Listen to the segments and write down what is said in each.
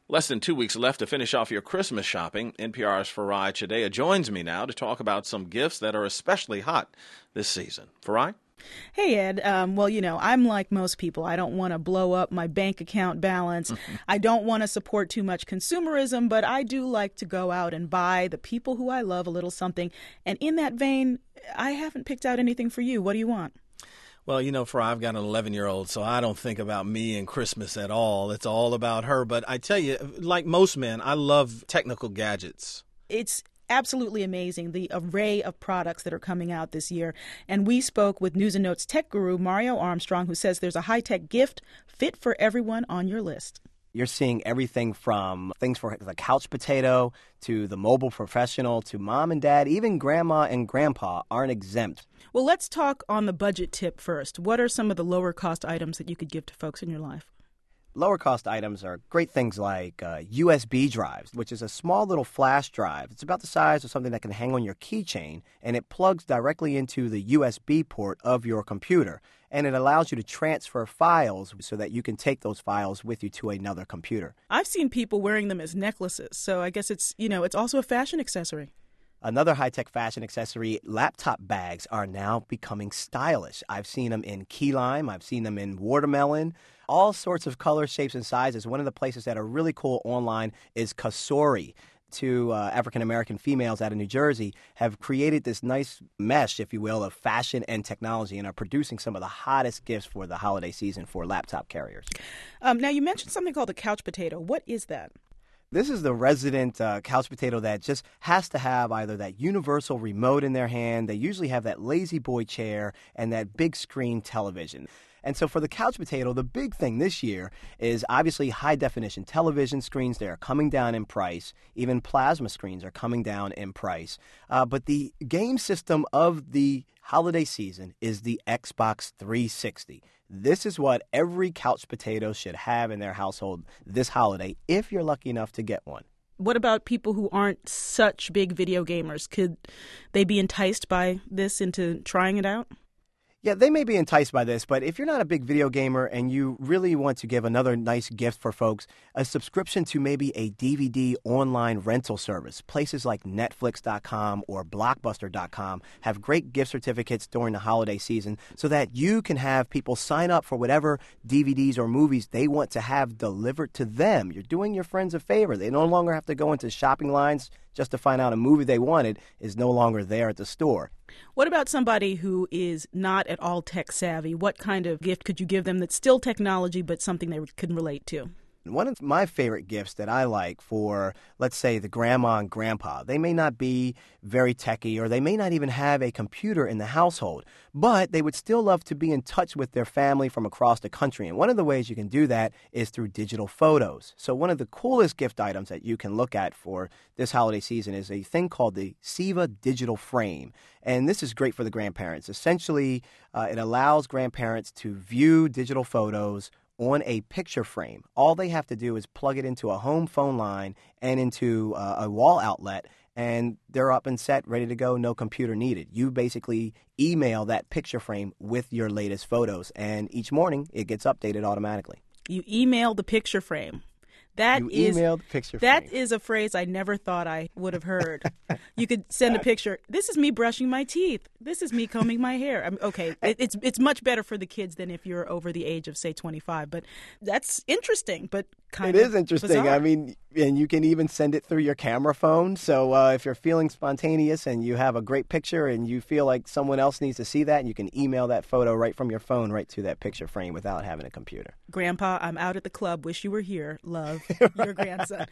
Less than 2 weeks left to finish off your Christmas shopping. NPR's Farai Chideya joins me now to talk about some gifts that are especially hot this season. Farai? Hey, Ed. I'm like most people. I don't want to blow up my bank account balance. I don't want to support too much consumerism, but I do like to go out and buy the people who I love a little something. And in that vein, I haven't picked out anything for you. What do you want? Well, Farai, I've got an 11-year-old, so I don't think about me and Christmas at all. It's all about her. But I tell you, like most men, I love technical gadgets. It's absolutely amazing, the array of products that are coming out this year. And we spoke with News and Notes tech guru Mario Armstrong, who says there's a high-tech gift fit for everyone on your list. You're seeing everything from things for the couch potato to the mobile professional to mom and dad, even grandma and grandpa aren't exempt. Well, let's talk on the budget tip first. What are some of the lower cost items that you could give to folks in your life? Lower cost items are great things like USB drives, which is a small little flash drive. It's about the size of something that can hang on your keychain, and it plugs directly into the USB port of your computer. And it allows you to transfer files so that you can take those files with you to another computer. I've seen people wearing them as necklaces, so I guess it's also a fashion accessory. Another high-tech fashion accessory, laptop bags are now becoming stylish. I've seen them in key lime. I've seen them in watermelon. All sorts of colors, shapes, and sizes. One of the places that are really cool online is Kasori. Two African-American females out of New Jersey have created this nice mesh, if you will, of fashion and technology and are producing some of the hottest gifts for the holiday season for laptop carriers. Now, you mentioned something called the couch potato. What is that? This is the resident couch potato that just has to have either that universal remote in their hand. They usually have that lazy boy chair and that big screen television. And so for the couch potato, the big thing this year is obviously high-definition television screens. They are coming down in price. Even plasma screens are coming down in price. But the game system of the holiday season is the Xbox 360. This is what every couch potato should have in their household this holiday, if you're lucky enough to get one. What about people who aren't such big video gamers? Could they be enticed by this into trying it out? Yeah, they may be enticed by this, but if you're not a big video gamer and you really want to give another nice gift for folks, a subscription to maybe a DVD online rental service. Places like Netflix.com or Blockbuster.com have great gift certificates during the holiday season so that you can have people sign up for whatever DVDs or movies they want to have delivered to them. You're doing your friends a favor. They no longer have to go into shopping lines just to find out a movie they wanted is no longer there at the store. What about somebody who is not at all tech savvy? What kind of gift could you give them that's still technology but something they can relate to? One of my favorite gifts that I like for, let's say, the grandma and grandpa, they may not be very techy or they may not even have a computer in the household, but they would still love to be in touch with their family from across the country. And one of the ways you can do that is through digital photos. So one of the coolest gift items that you can look at for this holiday season is a thing called the Siva Digital Frame. And this is great for the grandparents. Essentially, it allows grandparents to view digital photos on a picture frame. All they have to do is plug it into a home phone line and into a wall outlet, and they're up and set, ready to go, no computer needed. You basically email that picture frame with your latest photos, and each morning it gets updated automatically. You email the picture frame. That is a phrase I never thought I would have heard. You could send a picture. This is me brushing my teeth. This is me combing my hair. It's much better for the kids than if you're over the age of, say, 25. But that's interesting, but kind of It is interesting. bizarre. I mean, and you can even send it through your camera phone. So if you're feeling spontaneous and you have a great picture and you feel like someone else needs to see that, you can email that photo right from your phone right to that picture frame without having a computer. Grandpa, I'm out at the club. Wish you were here. Love, your grandson.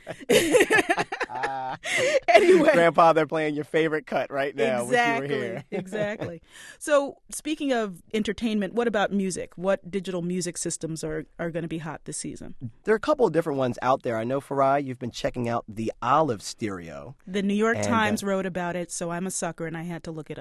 Anyway. Grandpa, they're playing your favorite cut right now. Exactly. Wish you were here. Exactly. So speaking of entertainment, what about music? What digital music systems are going to be hot this season? There are a couple of different ones out there. I know, Farai, you've been checking out the Olive Stereo. The New York Times wrote about it, so I'm a sucker and I had to look it up.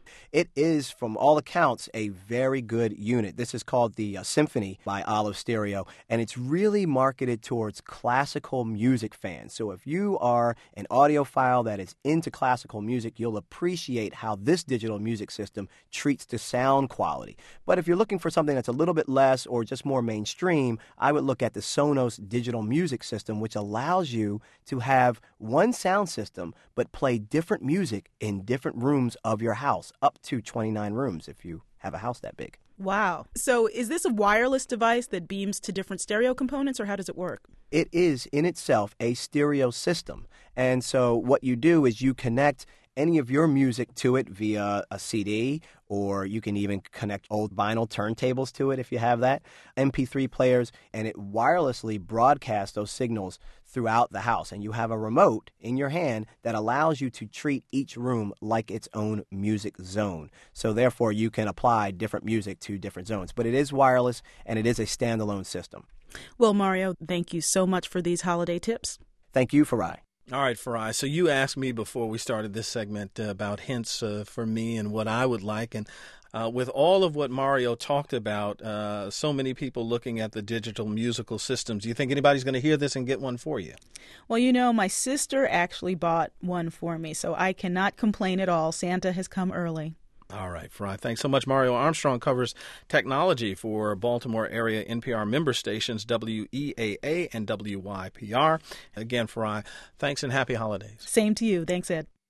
It is, from all accounts, a very good unit. This is called the Symphony by Olive Stereo, and it's really marketed towards classical music fans. So if you are an audiophile that is into classical music, you'll appreciate how this digital music system treats the sound quality. But if you're looking for something that's a little bit less or just more mainstream, I would look at the Sonos digital music system, which allows you to have one sound system but play different music in different rooms of your house, up to 29 rooms if you have a house that big. Wow. So is this a wireless device that beams to different stereo components, or how does it work? It is in itself a stereo system. And so what you do is you connect any of your music to it via a CD, or you can even connect old vinyl turntables to it if you have that, MP3 players, and it wirelessly broadcasts those signals throughout the house. And you have a remote in your hand that allows you to treat each room like its own music zone. So therefore, you can apply different music to different zones. But it is wireless, and it is a standalone system. Well, Mario, thank you so much for these holiday tips. Thank you, Farai. All right, Farai. So you asked me before we started this segment about hints for me and what I would like. And with all of what Mario talked about, so many people looking at the digital musical systems, do you think anybody's going to hear this and get one for you? Well, you know, my sister actually bought one for me, so I cannot complain at all. Santa has come early. All right, Farai. Thanks so much. Mario Armstrong covers technology for Baltimore area NPR member stations WEAA and WYPR. Again, Farai, thanks and happy holidays. Same to you. Thanks, Ed.